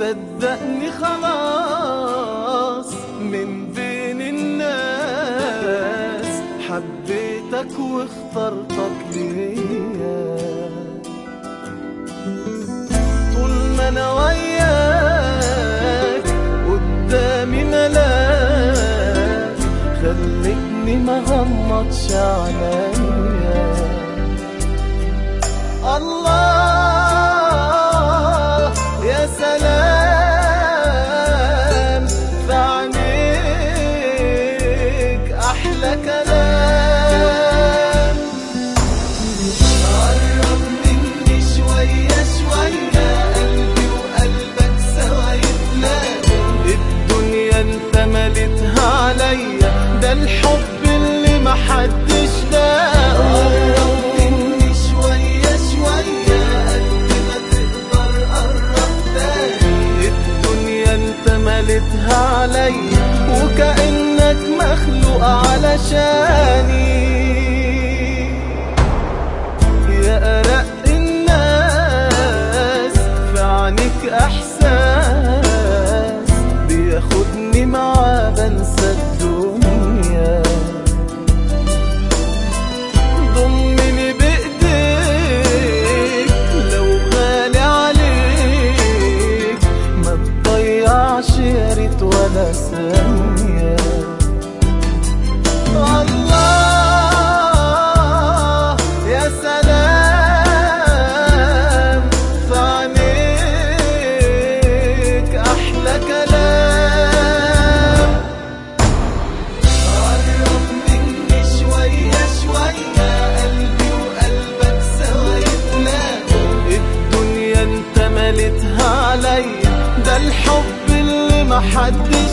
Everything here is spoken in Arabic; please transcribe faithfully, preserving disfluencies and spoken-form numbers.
صدقني خلاص من بين الناس حبيتك واخترتك ليا. طول ما انا وياك قدامي ملاك خلتني ما غمضش عليا. الله يا سلام في عينيك أحلى كلام. قرب مني شوية شوية قلبي وقلبك سوا يتلاقوا. الدنيا انت مليتها عليا ده الحب اللي محدش لاقه. مليتها عليا وكأنك مخلوق علشاني. يا أرق الناس في عينيك إحساس بياخدني معاه بنسى الدنيا. ضمني بإيديك لو غالي عليك ما تضيعش يا ريت ولا ثانية. الله يا سلام في عينيك أحلى كلام. قرب مني شوية شوية قلبي وقلبك سوا يتلاقوا. الدنيا انت مليتها عليا ده الحب اللي محدش